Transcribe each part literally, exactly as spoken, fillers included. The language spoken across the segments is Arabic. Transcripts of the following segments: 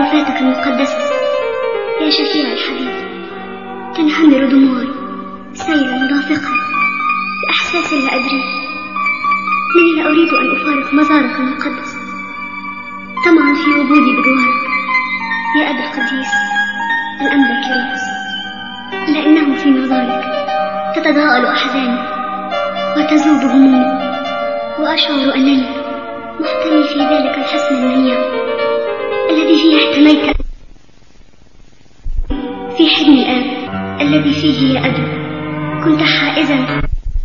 وفاتك المقدسة يا شفيع الحبيب تنهمر دموعي سيلا دافقا بإحساس لا أدري. إنني لا أريد أن أفارق مزارك المقدس طمعا في وجودي بجوارك يا أبي القديس الأنبا كيرلس، لأنه في نظرك تتضاءل أحزاني وتذوب همومي، وأشعر أنني محتمي في ذلك الحصن المنيع الذي فيه احتميت في حضن الآب الذي فيه يا أبي كنت حائزا.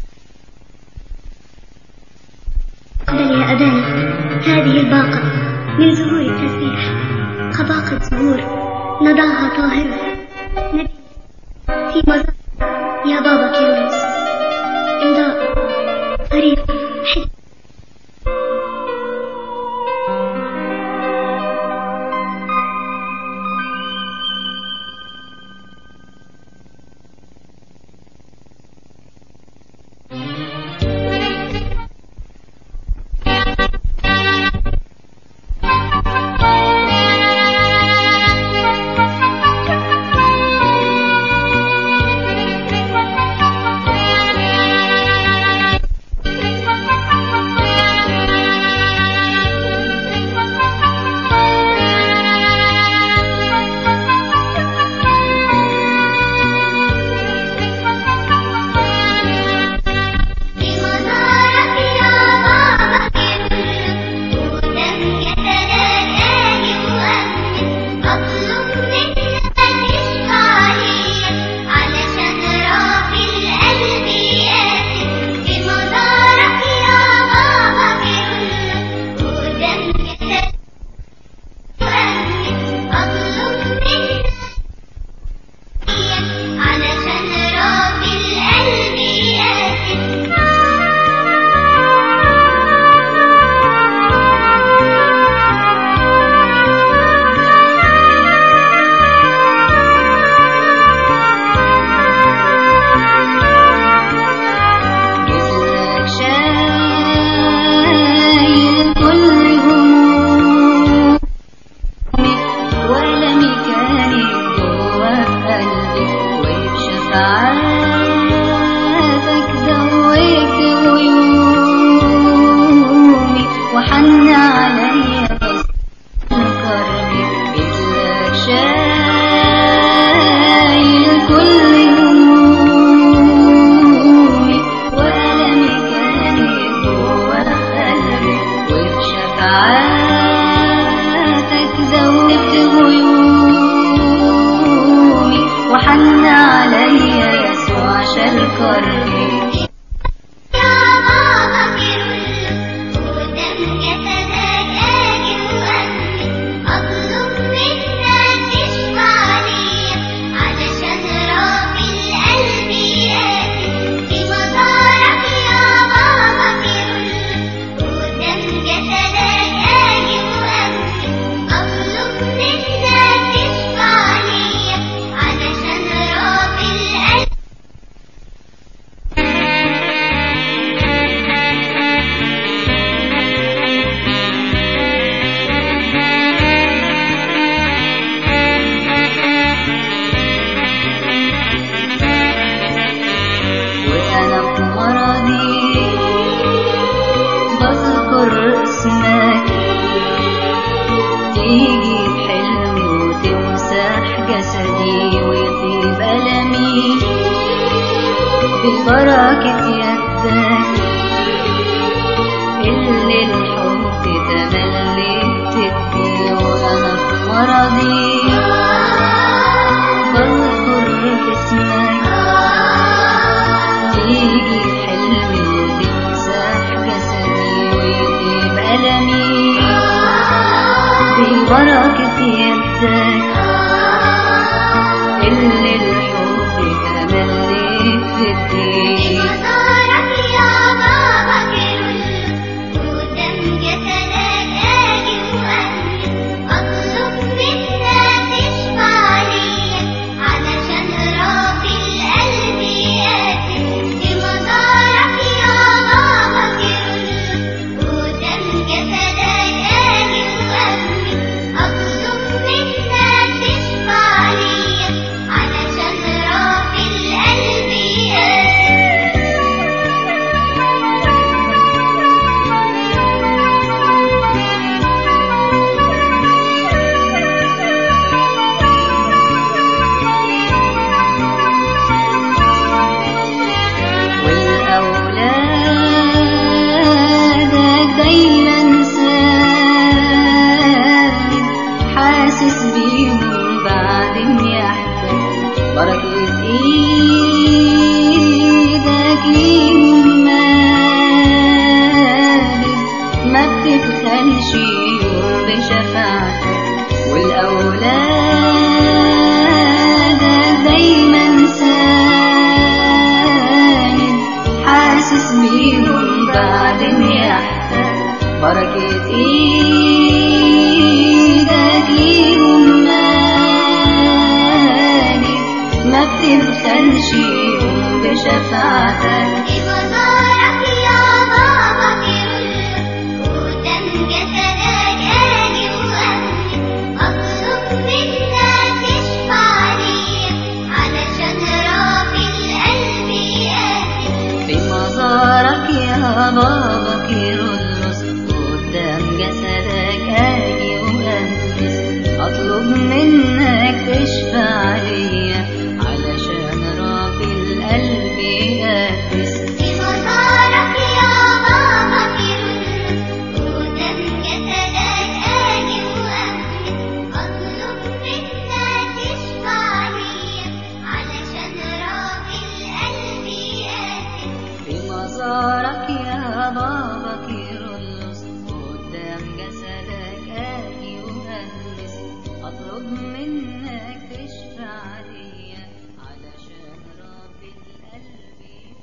اقبل يا أبانا هذه الباقة من زهور التسبيح كباقة زهور نضعها طاهرة نبي في مزار يا بابا كيرلس. امضاء طريق حد ببركة يدك اللي الحب تملي بتدي، وأنا في مرضي بذكر اسمك تيجي بحلمي وتمسح جسدي ويطيب ألمي ببركة يدك اللي الحب تملي بتدي. أطلب بيهم بعدين يحتاج بركة ايدك ليهم مالك ما بتبخلش يوم بشفاعتك والأولاد دايما ساند حاسس بيهم بعدين يحتاج بركة ايدك ليهم مالك ما بتبخلش يوم بشفاعتك بابا كيرلس قدام جسدك اجي وانس اطلب منك تشفع ليا علشان رب القلب يقدس في مزارك يا بابا كيرلس قدام جسدك اجي وانس اطلب منك تشفع ليا علشان رب القلب يقدس في مزارك يا بابا كيرلس قدام جسدك اجي وانس اطلب منك تشفع ليا علشان رب القلب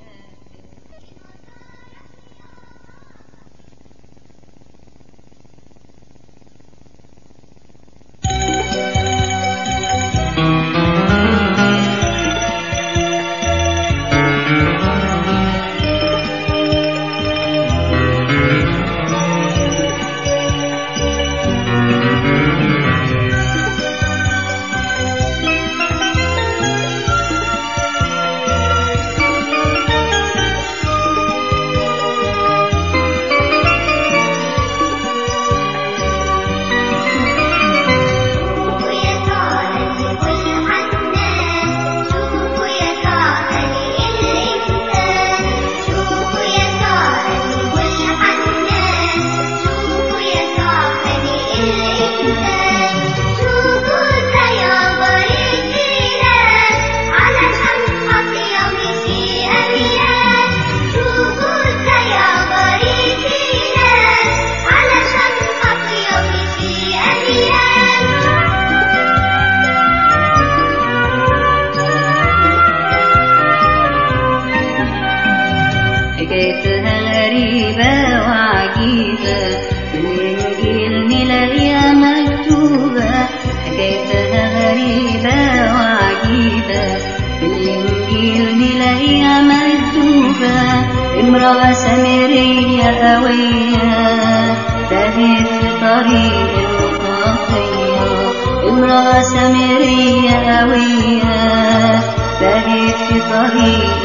حكايتها غريبة وعجيبة في الإنجيل نلاقيها مكتوبة حكايتها غريبة وعجيبة في الإنجيل نلاقيها مكتوبة امرأة سامرية قوية تاهت في طريق الخطية امرأة سامرية قوية تاهت في طريق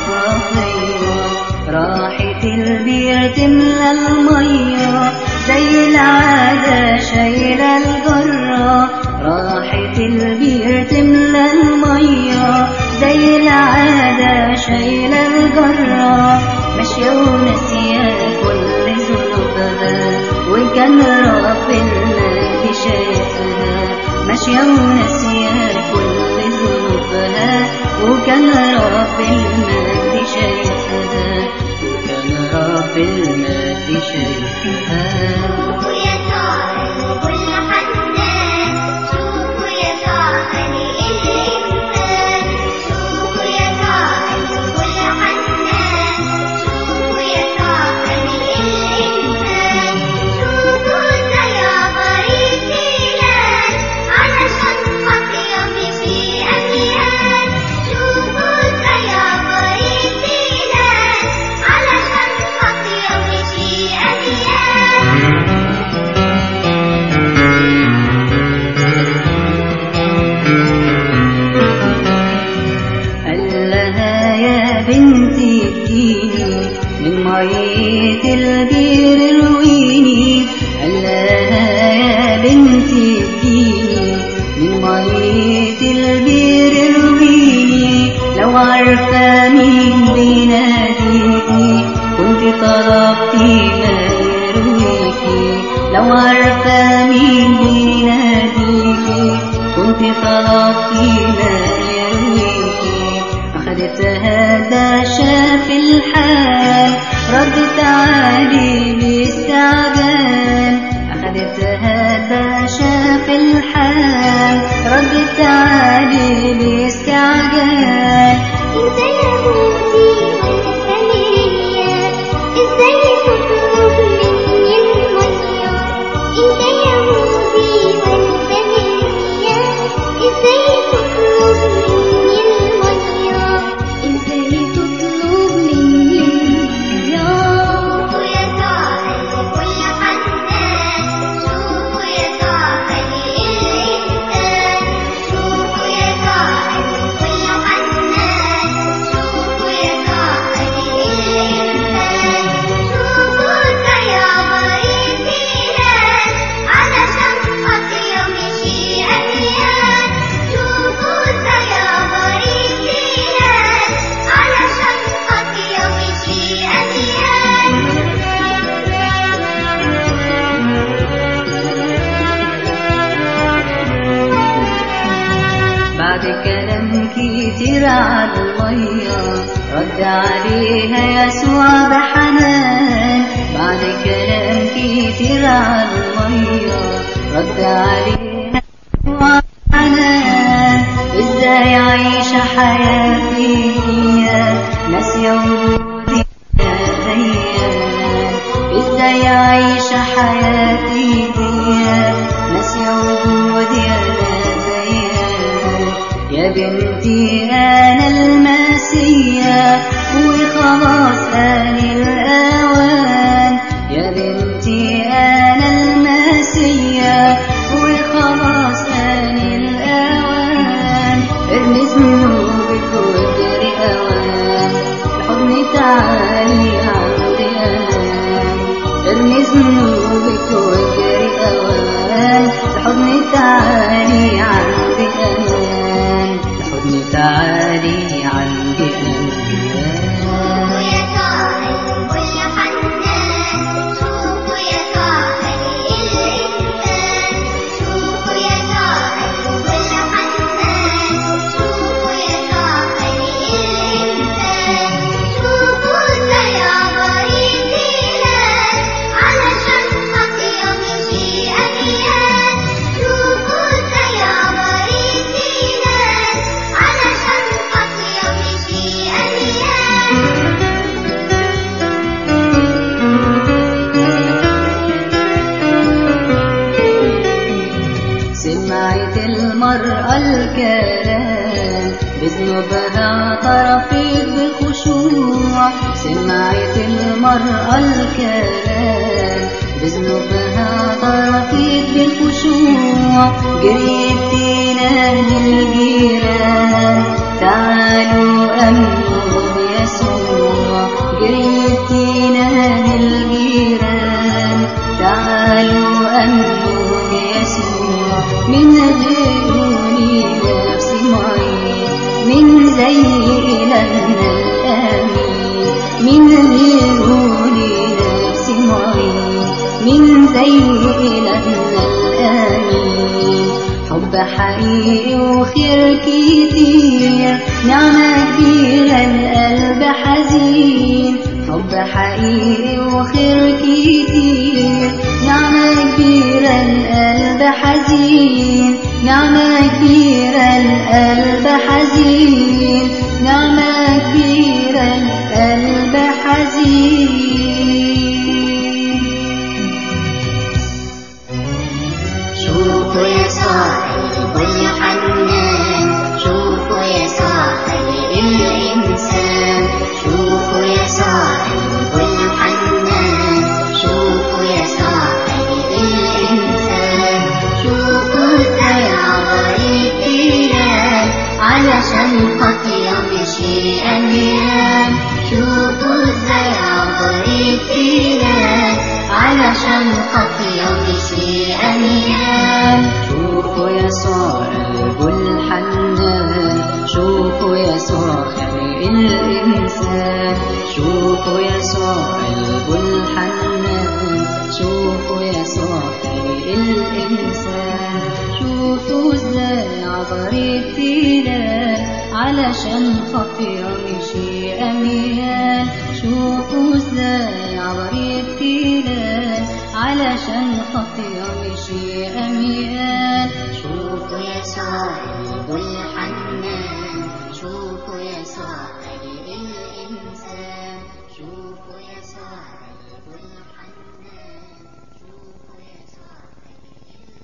الخطية راحت البير تملى المية زي العادة شايلة الجرة راحت البير تملى المية زي العادة شايلة الجرة ماشية وناسية كل ذنوبها وكان رب المجد شايفها ماشية وناسية كل ذنوبها وكان رب المجد شايفها وكان رب المجد شايفها مية البير رويني قال لها يا بنتي اديني من مية البير رويني لو عارفة مين بيناديكي كنت طلبتي ما يرويكي لو عارفة مين بيناديكي شوفي خلاص فينا يرويكي. أخدتها ده شاف الحال ردت علي باستعجال. أخدتها ده شاف الحال ردت علي باستعجال. انت يا موتي وانا سامية ازاي تطلب مني المية. انت يا موتي وانا سامية ازاي تطلب مني المية. ازاي تطلب مني المية. شوفوا يا صاحب كل حنان شوفوا يا صاحب الإنسان. شوفوا يا صاحب كل حنان شوفوا يا صاحب الإنسان. شوفوا يا مريض فيران علشان خاطر يمشي أميان. شوفوا يا مريض فيران علشان خاطر يمشي أميان. بعد كلام كتير على المية رد عليها يسوع بحنان. بعد كلام كتير على المية رد عليها يسوع بحنان. ازاي عايشة حياتي هي ناسية وجودي يا ديان. ازاي عايشة حياتي هي ناسية وجودي يا ديان. يا بنتي أنا المسيح وخلاص آن الأوان. يا بنتي أنا المسيح وخلاص آن الأوان. ارمي ذنوبك واجري أوان لحضني تعالي عندي أمان. ارمي ذنوبك واجري أوان لحضني تعالي عندي أمان. لحضني تعالي عندي أمان. شوفوا يا صاحب كل حنان شوفوا يا صاحب الإنسان. شوفوا يا صاحب كل حنان شوفوا يا صاحب الإنسان. شوفوا يا مريض فيران علشان خاطر يمشي أميان. شوفوا يا مريض فيران علشان خاطر يمشي أميان. سمعت المرأة الكلام بذنوبها اعترفت بخشوع. سمعت المرأة الكلام بذنوبها اعترفت بخشوع. جريت تنادي الجيران تعالوا أمنوا بيسوع. جريت تنادي الجيران تعالوا أمنوا بيسوع. من غيروني نفسي معين من زي إلهنا الآمين. من غيروني نفسي معين من زي إلهنا الآمين. حب حقيقي وخير كتير نعمة كبيرة القلب حزين. حب حقيقي وخير كتير نعمة كبيرة القلب حزين. نعمة كبيرة القلب حزين. نعمة كبيرة القلب حزين. شوفوا يا صاحب كل حنان شوفوا يا صاحب الإنسان. شوفوا يا صاحب كل حنان شوفوا يا صاحب الإنسان. شوفوا ازاي عبري فيران علشان خاطر يمشي أميان. شوفوا ازاي عبري فيران علشان خاطر يمشي أميان. شوفوا يسوع قلبه الحنان. شوفوا يسوع خالق الإنسان. شوفوا يسوع قلبه الحنان. شوفوا يسوع خالق الإنسان. شوفوا ازاي عبر التلال علشان خاطر مشي أميال. شوفوا ازاي عبر التلال علشان خاطر مشي أميال. شوفوا يسوع قلب الحنان، شوفوا يسوع قلب الإنسان، شوفوا يسوع قلب الحنان، شوفوا يسوع قلب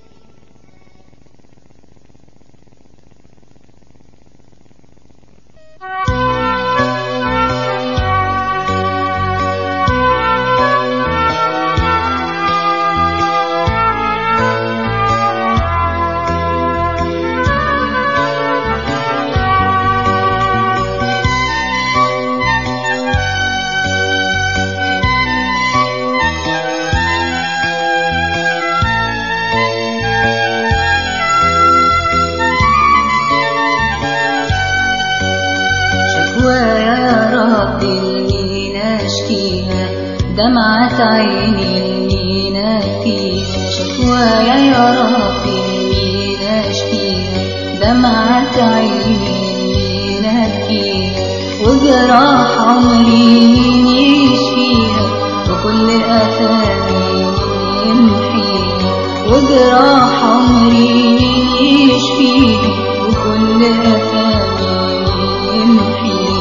دمعة عيني لمين أبكيها، شكوايا يا ربي لمين أشكيها، دمعة عيني لمين أبكيها، وجراح عمري مين يشفيها، وكل آثامي مين يمحيها، وجراح عمري مين يشفيها، وكل آثامي مين يمحيها.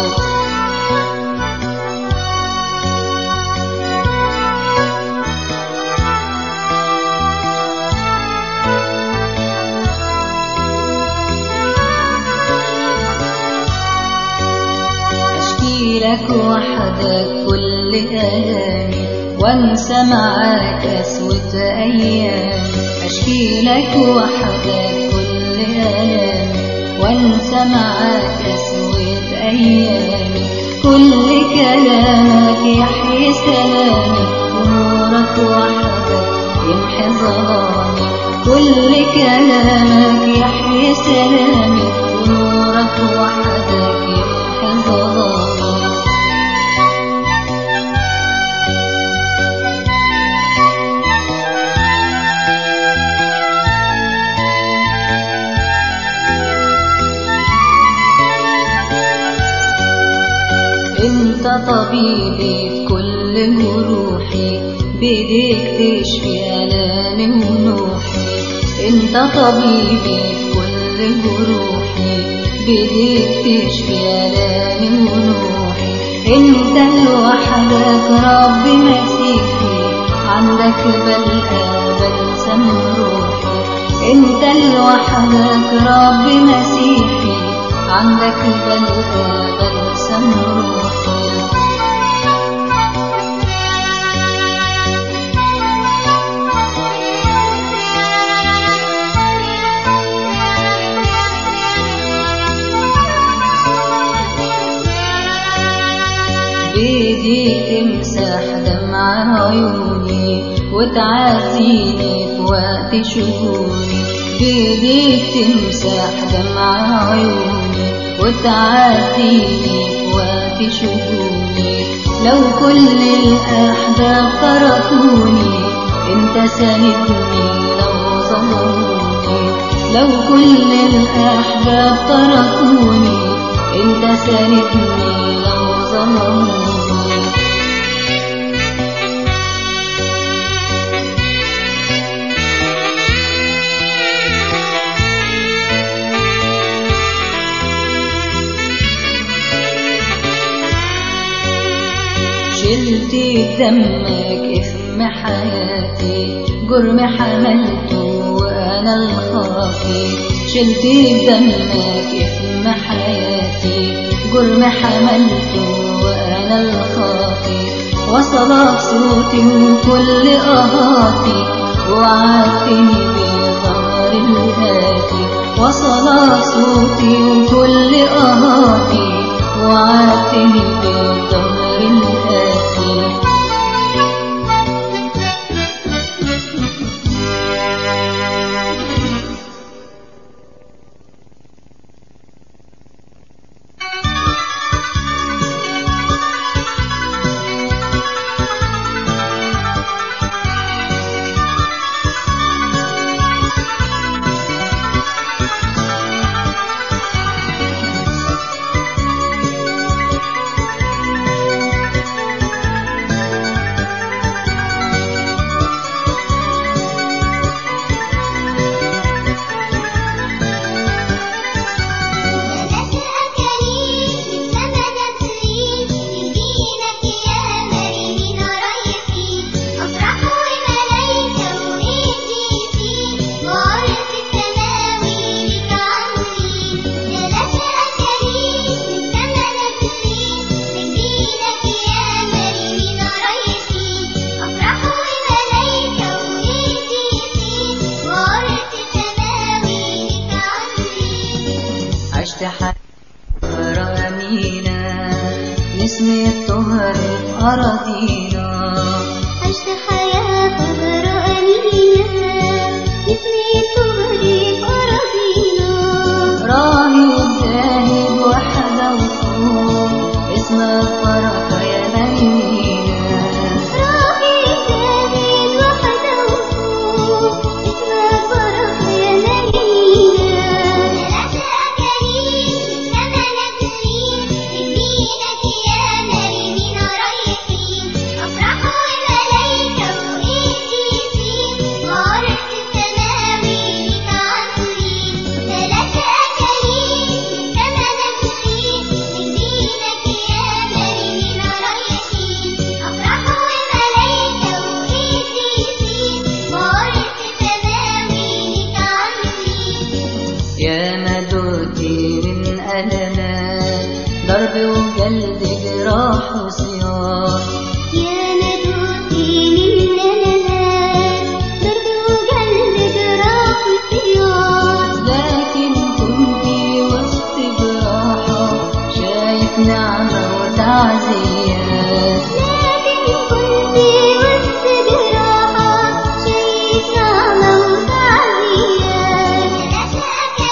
لك وحدك كل آلامي وانسى معاك أسود أيامي، أشكي لك وحدك كل آلامي وانسى معاك أسود أيامي، كل كلامك يحيي سلامي ونورك وحدك يمحي ظلامي، كل كلامك يحيي سلامي ونورك وحدك يمحي ظلامي. انت طبيبي في كل جروحي، بيديك تشفي آلامي ونوحي، انت طبيبي في كل جروحي، بيديك تشفي آلامي ونوحي، انت لوحدك رب مسيحي، عندك بلقى بلسم روحي، انت لوحدك رب مسيحي، عندك بلقى بلسم روحي. بيديك تمسح دمع عيوني وتعزيني في وقت شجوني، بيديك تمسح دمع عيوني وتعزيني في وقت شجوني، لو كل الأحباب تركوني انت ساندني لو ظلموني، لو كل الأحباب تركوني انت ساندني لو ظلموني. شلت بدمك اسم حياتي، جرم حملته وانا الخاطي، شلت بدمك اسم حياتي، جرم حملته وانا الخاطي، وصلك صوتي وكل اهاتي، وعدتني بظهر الهاتي، وصلك صوتي وكل اهاتي، وعدتني بظهر الهاتي. عشت حياة أمينة نسمة الطهر في أراضينا. عشت حياة طهر أمينة نسمة الطهر في أراضينا. راهب زاهد وحده وفوق اسمه البركة يا مريمينا. راهب زاهد وحده وفوق اسمه البركة يا مريمينا. ثلاثة أكاليل كما نازلين بدينك يا مريمينا رايحين. أفراح وملايكة وقديسين وعرس السماوي لك عطرين. ثلاثة أكاليل كما نازلين بدينك يا مريمينا رايحين. أفراح وملايكة وقديسين وعرس السماوي لك عطرين. يا مدوتي من ألمات ضرب وجلد جراح وصياح. يا ندوتي من ألمات ضرب وجلد جراح وصياح. لكن كنتي وسط براحة شايف نعمة وتعزيات. لكن كنت وسط جراحة شايف نعمة وتعزيات. ثلاثة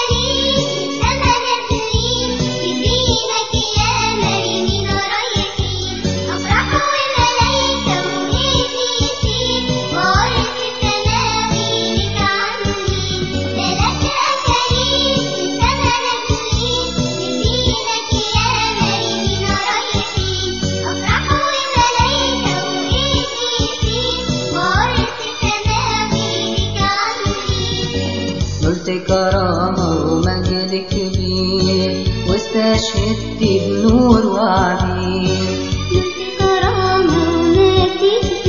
أكاليل كما نازلين بدينك يا مريمينا رايحين. أفراح وملايكة وقديسين وعرس السماوي لك عاملين. ثلاثة أكاليل كما نازلين بدينك يا مريمينا رايحين. أفراح وملايكة وقديسين وعرس السماوي لك عاملين. قلت كرامة ومجد كبير واستشهدت بنور وعبير. نلت كرامة ومجد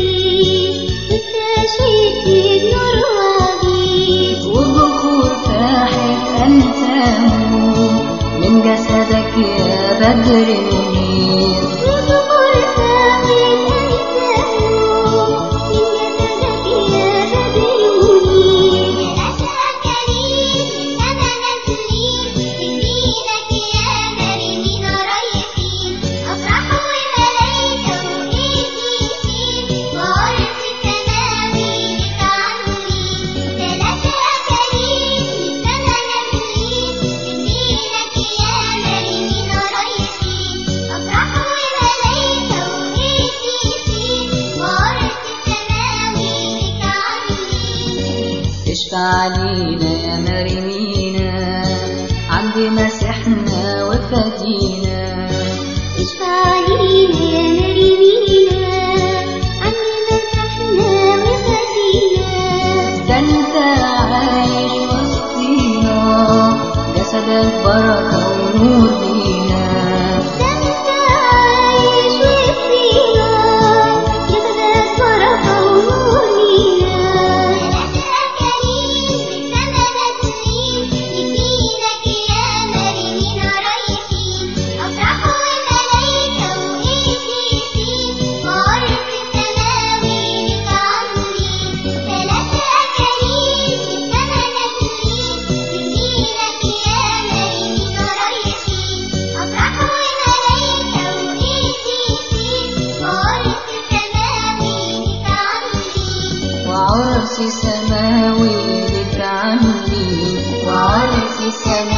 كبير واستشهدت بنور وعبير. وبخور فاحت أنسامه من جسدك يا بدر منير. وبخور فاحت أنسامه من جسدك يا بدر منير. ثلاثة أكاليل كما نازلين بدينك يا مريمينا رايحين. أفراح وملايكة وقديسين وعرس السماوي لك عاملين. ثلاثة أكاليل كما نازلين بدينك يا مريمينا رايحين. أفراح وملايكة وقديسين وعرس السماوي لك عاملين. اشفع لينا يا مريمينا عند مسيحنا وفدينا. اشفع لينا يا مريمينا عند مسيحنا وفدينا. ده انت عايش وسطينا جسدك بركة ونور لينا. ده انت عايش وسطينا جسدك بركة ونور لينا. ثلاثة أكاليل كما نازلين بدينك يا مريمينا رايحين. أفراح وملايكة وقديسين وعرس السماوي لك عاملين. ثلاثة أكاليل كما نازلين بدينك يا مريمينا رايحين. أفراح وملايكة وقديسين وعرس السماوي لك عاملين. وعرس سماوي لك عاملين. وعرس سماوي